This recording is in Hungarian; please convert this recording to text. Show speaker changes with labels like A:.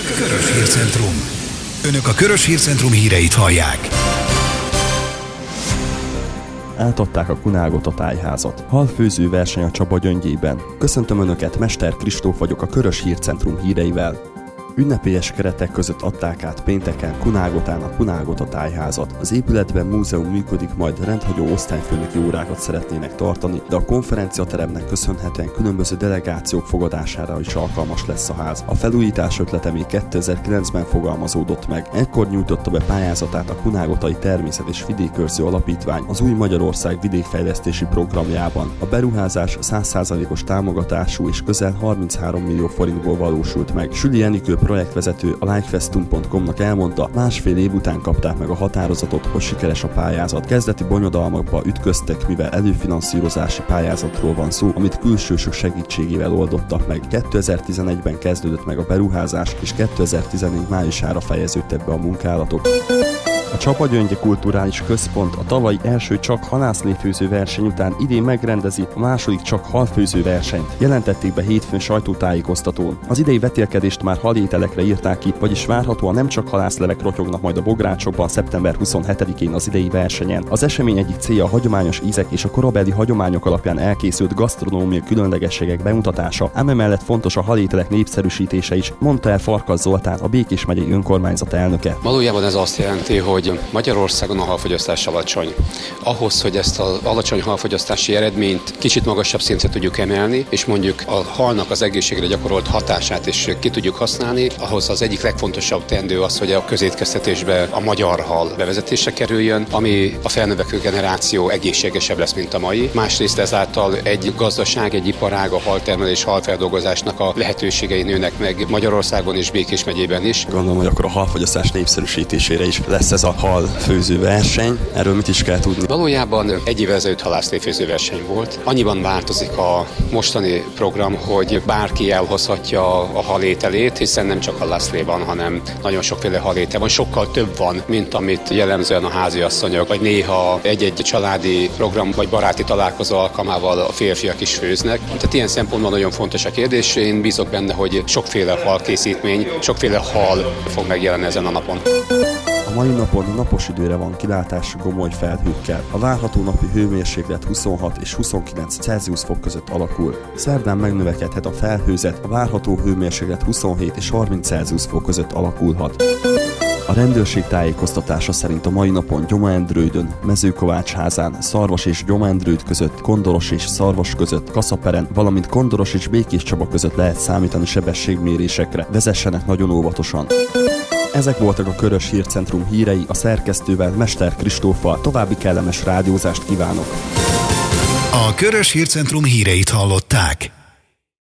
A: Körös Hírcentrum. Önök a Körös Hírcentrum híreit hallják.
B: Átadták a Kunágot a tájházat. Halfőző verseny a Csaba gyöngyében. Köszöntöm Önöket, Mester Kristóf vagyok a Körös Hírcentrum híreivel. Ünnepélyes keretek között adták át pénteken Kunágotán a Kunagota tájházat. Az épületben múzeum működik, majd rendhagyó osztályfőnöki órákat szeretnének tartani, de a konferenciateremnek köszönhetően különböző delegációk fogadására is alkalmas lesz a ház. A felújítás ötlete még 2009-ben fogalmazódott meg. Ekkor nyújtotta be pályázatát a Kunágotai Természet- és Vidékőrző Alapítvány az Új Magyarország vidékfejlesztési programjában. A beruházás 100%-os támogatású és közel 33 millió forintból valósult meg. Süli Enikő projektvezető a likefestum.com-nak elmondta, másfél év után kapták meg a határozatot, hogy sikeres a pályázat. Kezdeti bonyodalmakba ütköztek, mivel előfinanszírozási pályázatról van szó, amit külsősök segítségével oldottak meg. 2011-ben kezdődött meg a beruházás, és 2014 májusára fejeződtek be a munkálatok. A Csaba Gyöngye Kulturális Központ a tavalyi első csak halászléfőző verseny után idén megrendezi a második csak halfőző versenyt. Jelentették be hétfőn sajtótájékoztatón. Az idei vetélkedést már halételekre írták ki, vagyis várhatóan nem csak halászlevek rotyognak majd a bográcsokban szeptember 27-én az idei versenyen. Az esemény egyik célja a hagyományos ízek és a korabeli hagyományok alapján elkészült gasztronómiai különlegességek bemutatása, ám emellett fontos a halételek népszerűsítése is, mondta el Farkas Zoltán, a Békés megyei önkormányzat elnöke.
C: Valójában ez azt jelenti, hogy Magyarországon a halfogyasztás alacsony. Ahhoz, hogy ezt az alacsony halfogyasztási eredményt kicsit magasabb szintre tudjuk emelni, és mondjuk a halnak az egészségre gyakorolt hatását is ki tudjuk használni, ahhoz az egyik legfontosabb teendő az, hogy a közétkeztetésbe a magyar hal bevezetésre kerüljön, ami a felnövekvő generáció egészségesebb lesz, mint a mai. Másrészt ezáltal egy gazdaság, egy iparág, a haltermelés, halfeldolgozásnak a lehetőségei nőnek meg Magyarországon és Békés megyében is.
B: Gondolom, hogy akkor a halfogyasztás népszerűsítésére is lesz ez a halfőző verseny. Erről mit is kell tudni?
C: Valójában egy évvel ezelőtt halászléfőző verseny volt. Annyiban változik a mostani program, hogy bárki elhozhatja a halételét, hiszen nem csak halászlé van, hanem nagyon sokféle halétel van. Sokkal több van, mint amit jellemzően a háziasszonyok, vagy néha egy-egy családi program, vagy baráti találkozó alkalmával a férfiak is főznek. Tehát ilyen szempontból nagyon fontos a kérdés. Én bízok benne, hogy sokféle halkészítmény, sokféle hal fog megjelenni ezen a napon.
B: A mai napon napos időre van kilátás gomoly felhőkkel. A várható napi hőmérséklet 26 és 29 Celsius fok között alakul. Szerdán megnövekedhet a felhőzet, a várható hőmérséklet 27 és 30 Celsius fok között alakulhat. A rendőrség tájékoztatása szerint a mai napon Gyoma-Endrődön, Mezőkovácsházán, Szarvas és Gyoma-Endrőd között, Kondoros és Szarvas között, Kaszaperen, valamint Kondoros és Békéscsaba között lehet számítani sebességmérésekre. Vezessenek nagyon óvatosan. Ezek voltak a Körös Hírcentrum hírei, a szerkesztővel, Mester Kristóffal. További kellemes rádiózást kívánok!
A: A Körös Hírcentrum híreit hallották.